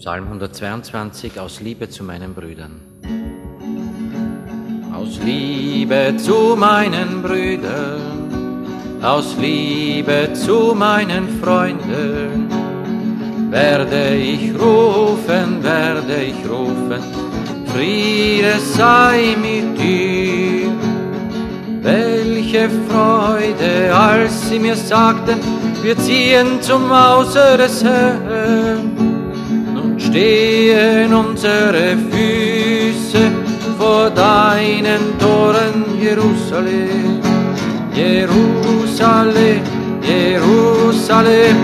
Psalm 122 aus Liebe zu meinen Brüdern. Aus Liebe zu meinen Brüdern, aus Liebe zu meinen Freunden, werde ich rufen, Friede sei mit dir. Welche Freude, als sie mir sagten, wir ziehen zum Hause des Herrn. Nun stehen unsere Füße vor deinen Toren, Jerusalem. Jerusalem, Jerusalem,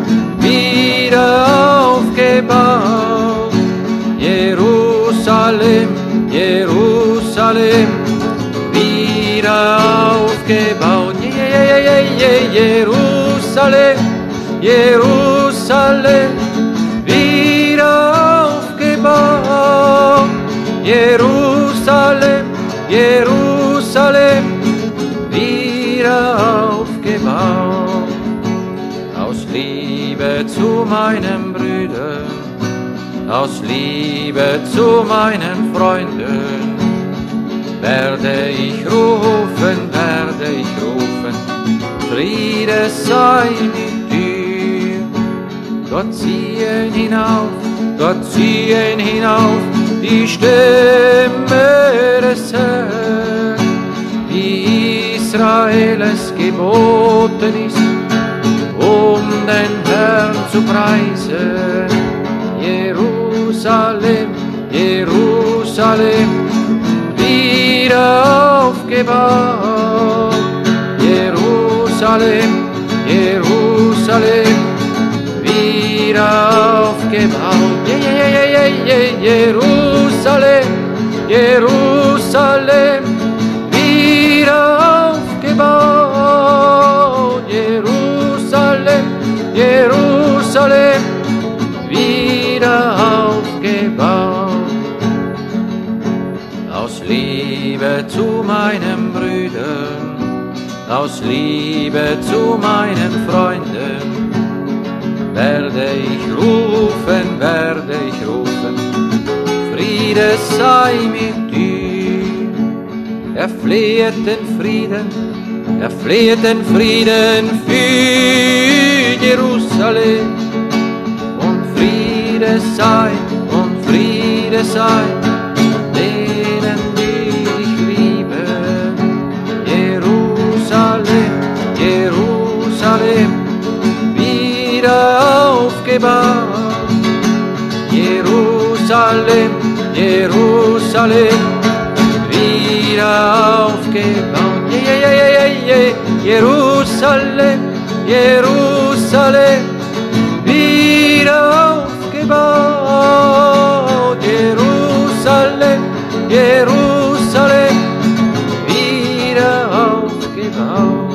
wieder aufgebaut. Jerusalem, Jerusalem, wieder aufgebaut. Jerusalem, Jerusalem, wieder aufgebaut. Jerusalem, Jerusalem, wieder aufgebaut. Aus Liebe zu meinen Brüdern, aus Liebe zu meinen Freunden, werde ich rufen, Friede sei mit dir. Dort ziehen hinauf die Stämme des Herrn, wie Israel es geboten ist, den Herrn zu preisen. Jerusalem, Jerusalem, wieder aufgebaut. Jerusalem, Jerusalem, wieder aufgebaut. Jerusalem, Jerusalem, wieder aufgebaut. Jerusalem, Jerusalem, wieder aufgebaut. Aus Liebe zu meinen Brüdern, aus Liebe zu meinen Freunden, werde ich rufen, Friede sei mit dir. Er fleht den Frieden für Jerusalem. Und Friede sei denen, die dich lieben. Jerusalem, Jerusalem, wieder aufgebaut. Jerusalem, Jerusalem, wieder aufgebaut. Jerusalem, Jerusalem, wieder aufgebaut. Jerusalem, Jerusalem, wieder aufgebaut.